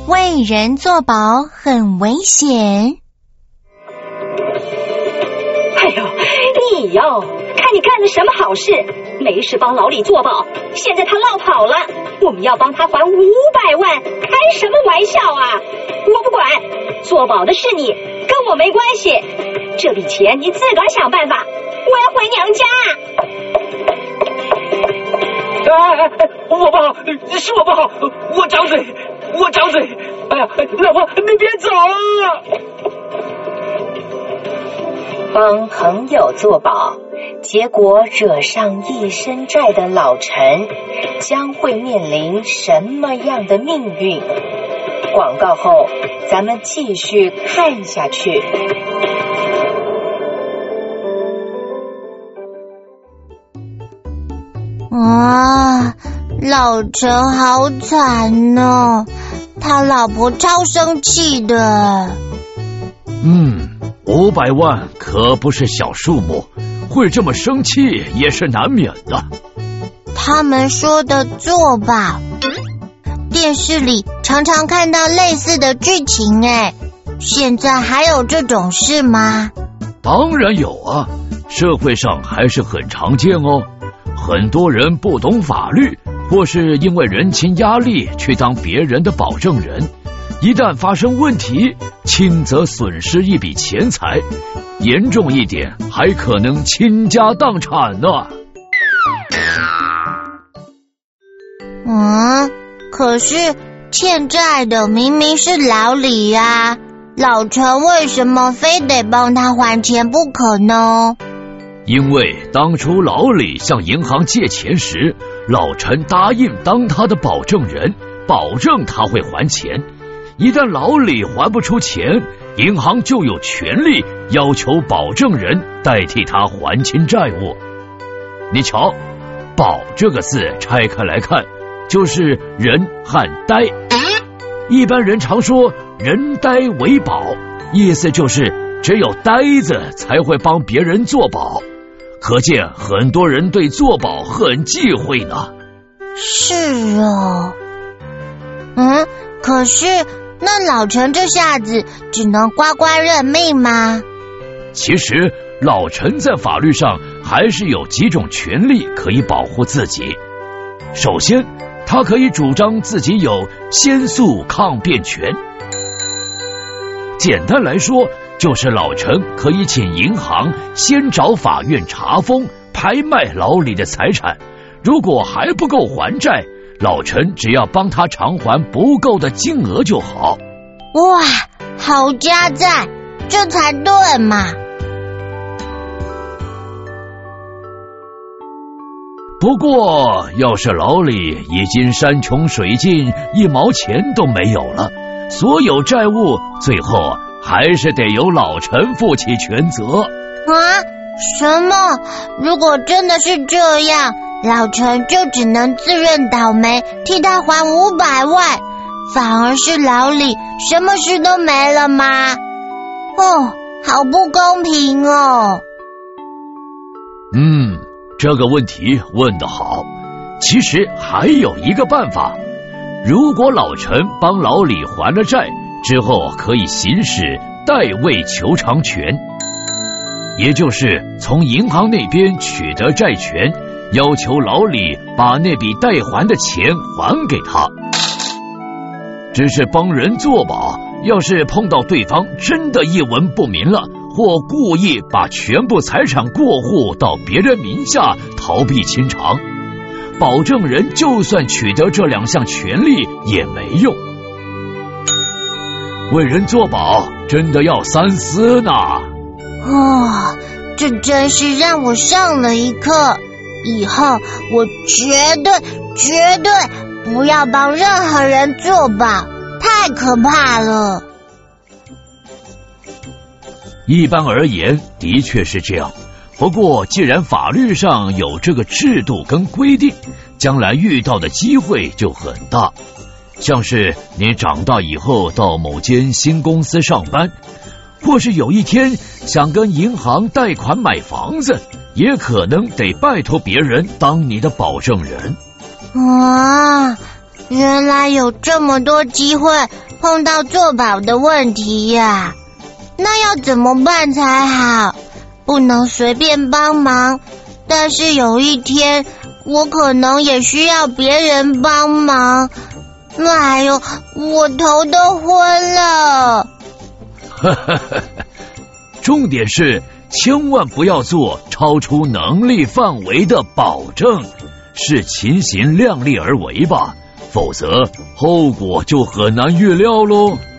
为人作保很危险。 哎呦，你哟，看你干了什么好事？没事帮老李作保，现在他落跑了，我们要帮他还500万，开什么玩笑啊！我不管，作保的是你，跟我没关系。这笔钱你自个儿想办法，我要回娘家。 我不好，是我不好，我张嘴。哎呀，老婆，你别走啊！ 帮朋友作保，结果惹上一身债的老陈，将会面临什么样的命运？广告后，咱们继续看下去。 老陈好惨哦，他老婆超生气的。 500万可不是小数目，会这么生气也是难免的。 他们说的作保，电视里常常看到类似的剧情现在还有这种事吗？ 当然有啊，社会上还是很常见哦。很多人不懂法律，或是因为人情压力去当别人的保证人，一旦发生问题，轻则损失一笔钱财，严重一点还可能倾家荡产呢。 可是欠债的明明是老李啊，老陈为什么非得帮他还钱不可呢？ 因为当初老李向银行借钱时，老陈答应当他的保证人，保证他会还钱。一旦老李还不出钱，银行就有权利要求保证人代替他还清债务。你瞧，保这个字拆开来看，就是人和呆。一般人常说人呆为保，意思就是只有呆子才会帮别人作保，可见很多人对作保很忌讳呢。 是哦。可是那老陈这下子只能乖乖认命吗？ 其实老陈在法律上还是有几种权利可以保护自己。首先，他可以主张自己有先诉抗辩权。简单来说，就是老陈可以请银行先找法院查封、拍卖老李的财产，如果还不够还债，老陈只要帮他偿还不够的金额就好。 哇，好加在，这才对嘛。 不过要是老李已经山穷水尽，1毛钱都没有了，所有债务最后还是得由老陈负起全责。 什么？如果真的是这样，老陈就只能自认倒霉，替他还500万，反而是老李什么事都没了吗？好不公平哦。 这个问题问得好。其实还有一个办法，如果老陈帮老李还了债之后，可以行使代位求偿权，也就是从银行那边取得债权，要求老李把那笔代还的钱还给他。只是帮人作保，要是碰到对方真的一文不名了，或故意把全部财产过户到别人名下逃避清偿，保证人就算取得这2项权利也没用。为人作保真的要三思呢。 这真是让我上了一课，以后我绝对不要帮任何人作保，太可怕了。 一般而言的确是这样，不过既然法律上有这个制度跟规定，将来遇到的机会就很大。像是你长大以后到某间新公司上班，或是有一天想跟银行贷款买房子，也可能得拜托别人当你的保证人。 原来有这么多机会碰到作保的问题呀，那要怎么办才好？不能随便帮忙，但是有一天我可能也需要别人帮忙。哎呦，我头都昏了。 重点是千万不要做超出能力范围的保证，是情形量力而为吧，否则后果就很难预料咯。